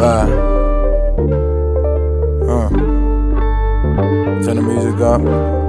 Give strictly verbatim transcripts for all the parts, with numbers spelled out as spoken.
Wow. Huh. Turn the music up.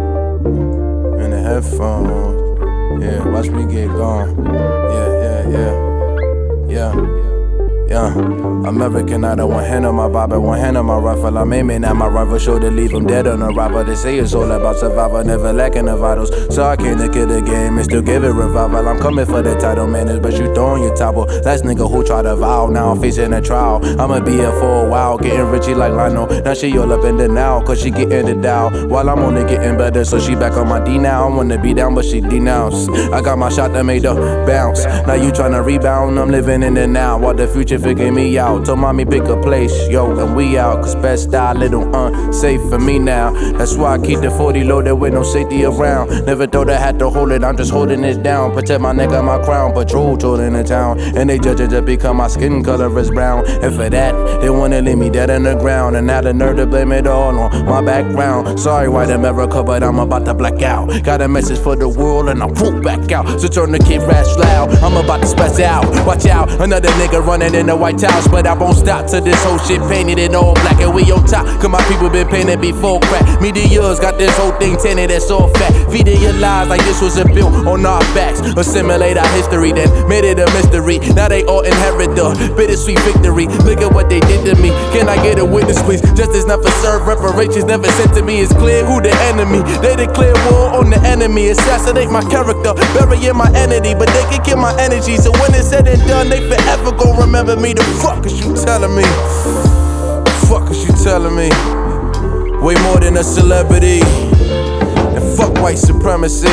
In the headphones. Yeah, watch me get gone. Yeah, yeah, yeah. Yeah. Yeah, American, I don't one hand on my Bible, one hand on my rifle. I'm aiming at my rival, sure to leave him dead on arrival. They say it's all about survival, never lacking the vitals. So I came to kill the game and still give it revival. I'm coming for the title, man, it's but you throwing your topple. Last nigga who tried to vow, now I'm facing a trial. I'ma be here for a while, getting richy like Lionel. Now she all up in the now, cause she getting the down. While I'm only getting better, so she back on my D now. I wanna be down, but she denounced. I got my shot that made her bounce. Now you tryna rebound, I'm living in the now. While the future figure me out. Told mommy pick a place, yo, and we out. Cause best style, little unsafe for me now. That's why I keep the forty loaded with no safety around. Never thought I had to hold it, I'm just holding it down. Protect my neck and my crown. Patrol told in the town, and they judge it to become my skin color is brown. And for that, they wanna leave me dead in the ground. And now the nerve to blame it all on my background. Sorry, white America, but I'm about to black out. Got a message for the world, and I won't back out. So turn the kid rash loud, I'm about to spaz out. Watch out, another nigga running in the White House. But I won't stop till this whole shit painted in all black. And we on top, cause my people been painted before crack. Media's got this whole thing tinted, that's all fat. Feeding your lies like this was a bill on our backs. Assimilate our history, then made it a mystery. Now they all inherit the bittersweet victory. Look at what they did to me. Can I get a witness, please? Justice never served, reparations never sent to me. It's clear who the enemy. They declare war on the enemy. Assassinate my character, burying my entity. But they can kill my energy. So when it's said and done, they forever gon' remember me. The fuck is you telling me? Fuck is you telling me? Way more than a celebrity. And fuck white supremacy.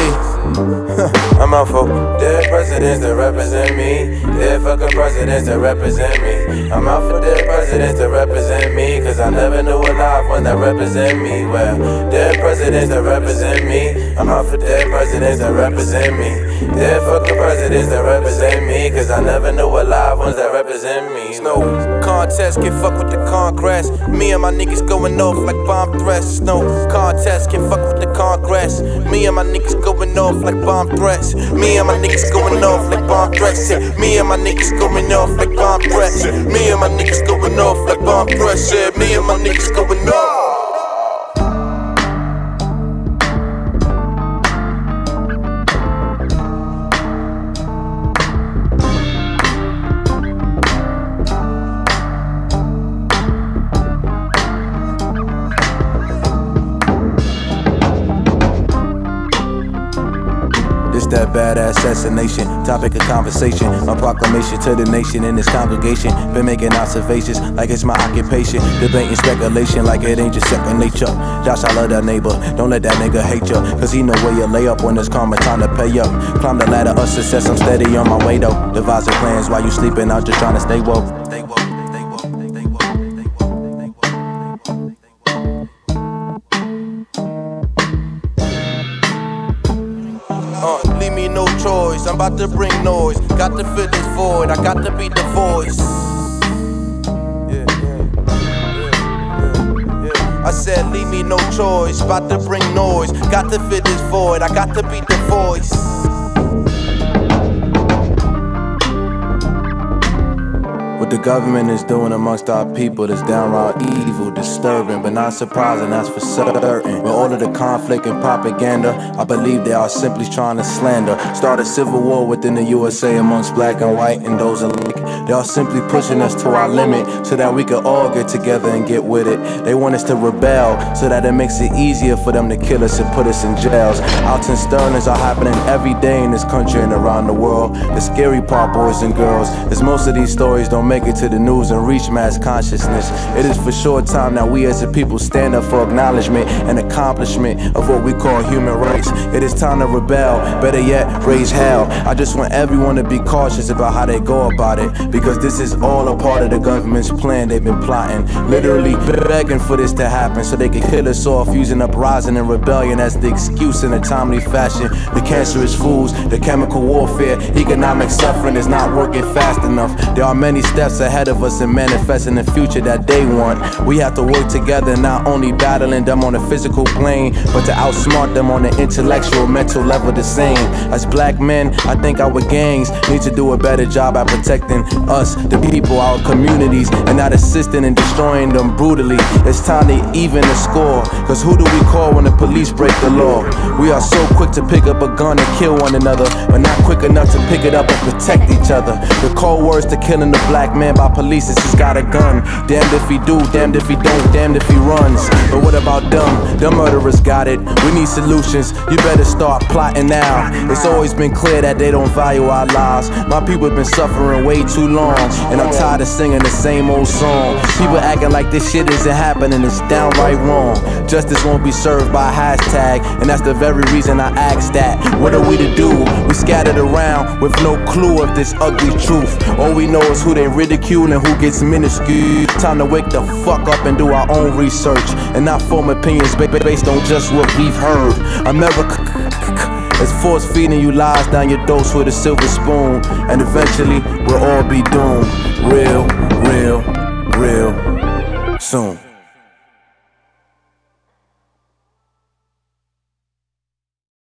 I'm out for dead presidents that represent me. Dead fucking presidents that represent me. I'm out for dead presidents that represent me. Cause I never knew a live one that represent me. Well, dead presidents that represent me. I'm out for dead presidents that represent me. Dead fucking presidents that represent me. Cause I never knew a live ones that represent me. No contest can fuck with the Congress. Me and my niggas going off like bomb threats. No contest can fuck with the Congress. Me and my niggas going off like bomb threats. Me and my niggas going off like bomb threats. Me and my niggas going off like bomb threats. Me and my niggas going off like bomb threats. Me and my niggas going off. That badass assassination, topic of conversation. My proclamation to the nation in this congregation. Been making observations like it's my occupation. Debating speculation like it ain't just second nature. Josh, I love that neighbor. Don't let that nigga hate ya. Cause he know where you lay up when it's karma time to pay up. Climb the ladder of success, I'm steady on my way though. Devising plans while you sleeping, I'm just trying to stay woke. Stay woke. Uh, leave me no choice, I'm about to bring noise. Got to fill this void, I got to be the voice. Yeah, yeah, yeah, yeah. I said leave me no choice, about to bring noise. Got to fill this void, I got to be the voice. What the government is doing amongst our people is downright evil, disturbing, but not surprising, that's for certain. With all of the conflict and propaganda, I believe they are simply trying to slander. Start a civil war within the U S A amongst black and white and those alike. They are simply pushing us to our limit so that we can all get together and get with it. They want us to rebel so that it makes it easier for them to kill us and put us in jails. Outs and stirrings are happening every day in this country and around the world. The scary part, boys and girls, is most of these stories don't make it to the news and reach mass consciousness. It is for sure time that we as a people stand up for acknowledgement and accomplishment of what we call human rights. It is time to rebel, better yet, raise hell. I just want everyone to be cautious about how they go about it, because this is all a part of the government's plan they've been plotting. Literally begging for this to happen so they can kill us off, using uprising and rebellion as the excuse in a timely fashion. The cancerous foods, the chemical warfare, economic suffering is not working fast enough. There are many steps ahead of us in manifesting the future that they want. We have to work together, not only battling them on the physical plane, but to outsmart them on the intellectual, mental level the same. As black men, I think our gangs need to do a better job at protecting us, the people, our communities, and not assisting in destroying them brutally. It's time to even the score, cause who do we call when the police break the law? We are so quick to pick up a gun and kill one another, but not quick enough to pick it up and protect each other. The cold words to killing the black man by police is he's got a gun. Damned if he do, damned if he don't, damned if he runs. But what about them? Them murderers got it. We need solutions. You better start plotting now. It's always been clear that they don't value our lives. My people have been suffering way too long, and I'm tired of singing the same old song. People acting like this shit isn't happening. It's downright wrong. Justice won't be served by a hashtag, and that's the very reason I asked that. What are we to do? We scattered around with no clue of this ugly truth. All we know is who they ridicule and who gets minuscule. Time to wake the fuck up and do our own research, and not form opinions based on just what we've heard. America is force feeding you lies down your dose with a silver spoon, and eventually we'll all be doomed. Real, real, real soon.